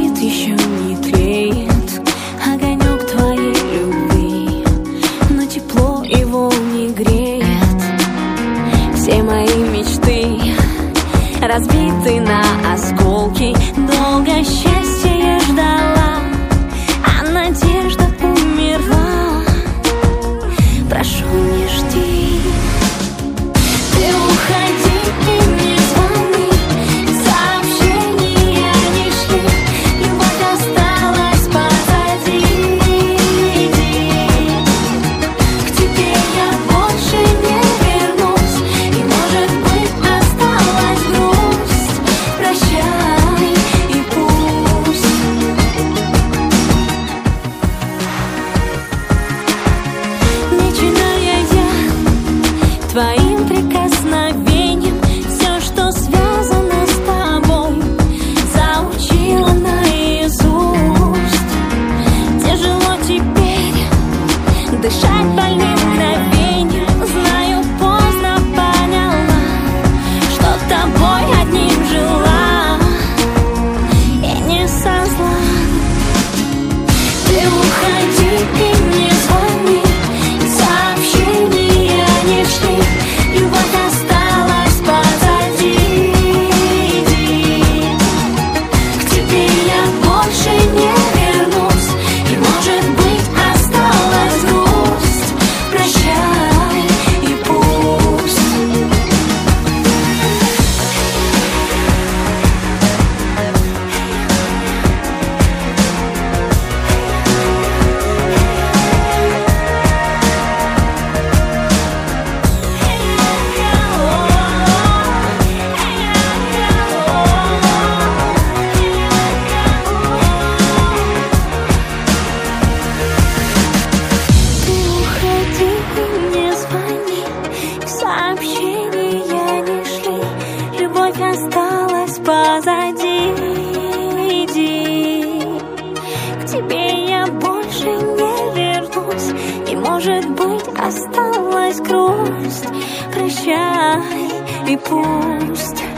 горит, еще не тлеет огонек твоей любви, но тепло его не греет. Все мои мечты разбиты на осколки. Долго счастья я ждала, а надежда умерла. Прошу, не жди, ты уходи и не звони, сообщения не шли, любовь осталась позади. К тебе я больше не вернусь, и, может быть, осталась грусть. Прощай и пусть. Начиная я твоим прикосновением, все, что связано с тобой, заучила наизусть. Тяжело теперь дышать больным мгновением. Знаю, поздно поняла, что тобой одним жила, и не со зла. Ты уходи и не звони, сообщения не шли, любовь осталась позади. К тебе я больше не вернусь, и, может быть, осталась грусть. Прощай и пусть. Ты уходи и не звони, сообщения не шли, любовь осталась позади. К тебе я больше не вернусь, и, может быть, осталась грусть. Прощай и пусть.